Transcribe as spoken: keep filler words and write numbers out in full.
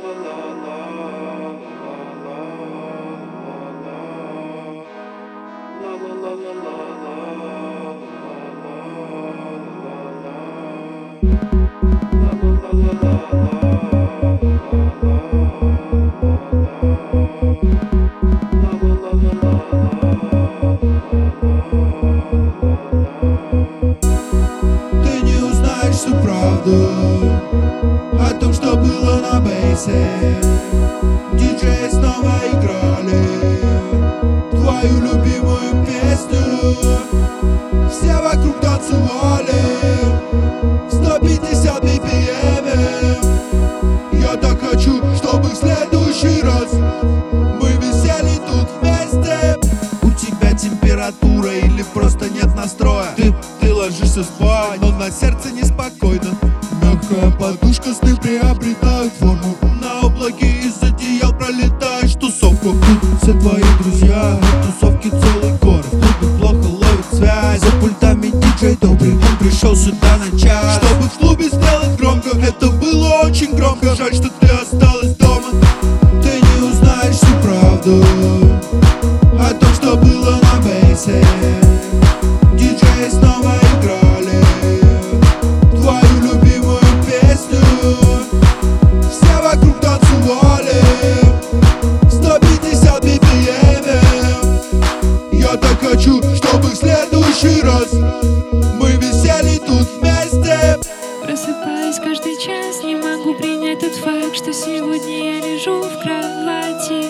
Ты не узнаешь всю правду о том, что было на бейсе. Диджеи снова играли твою любимую песню. Все вокруг танцевали в сто пятьдесят би пи эм. Я так хочу, чтобы в следующий раз мы висели тут вместе. У тебя температура или просто нет настроя? Ты, ты ложишься спать, но на сердце неспокойно. Мягкая подушка, сны приобретают форму. На облаке из одеял пролетаешь тусовку. Тут все твои друзья, в тусовке целый город. Тут плохо ловит связь, за пультами диджей добрый. Он пришел сюда на час, чтобы в клубе сделать громко. Это было очень громко, жаль, что ты осталась дома. Ты не узнаешь всю правду о том, что было на бейсе. Диджеи снова играли твою любимую песню. Все вокруг танцевали в сто пятьдесят би пи эм. Я так хочу, чтобы в следующий раз мы висели тут вместе. Просыпаюсь каждый час, не могу принять тот факт, что сегодня я лежу в кровати.